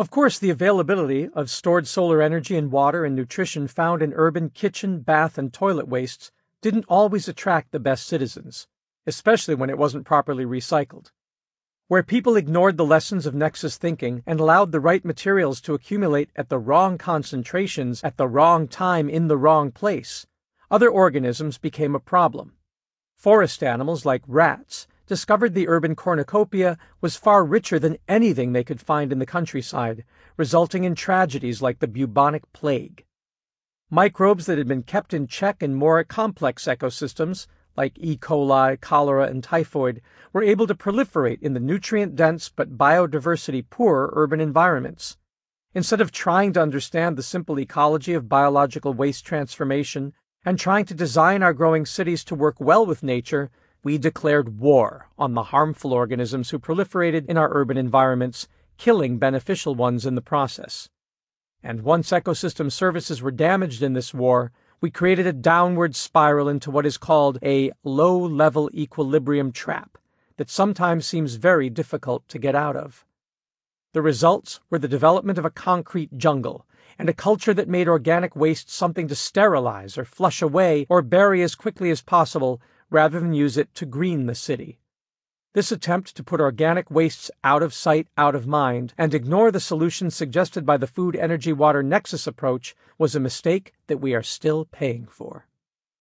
Of course, the availability of stored solar energy and water and nutrition found in urban kitchen, bath, and toilet wastes didn't always attract the best citizens, especially when it wasn't properly recycled. Where people ignored the lessons of Nexus thinking and allowed the right materials to accumulate at the wrong concentrations at the wrong time in the wrong place, other organisms became a problem. Forest animals like rats discovered the urban cornucopia was far richer than anything they could find in the countryside, resulting in tragedies like the bubonic plague. Microbes that had been kept in check in more complex ecosystems, like E. coli, cholera, and typhoid, were able to proliferate in the nutrient-dense but biodiversity-poor urban environments. Instead of trying to understand the simple ecology of biological waste transformation and trying to design our growing cities to work well with nature, we declared war on the harmful organisms who proliferated in our urban environments, killing beneficial ones in the process. And once ecosystem services were damaged in this war, we created a downward spiral into what is called a low-level equilibrium trap that sometimes seems very difficult to get out of. The results were the development of a concrete jungle and a culture that made organic waste something to sterilize or flush away or bury as quickly as possible rather than use it to green the city. This attempt to put organic wastes out of sight, out of mind, and ignore the solutions suggested by the food, energy, water nexus approach was a mistake that we are still paying for.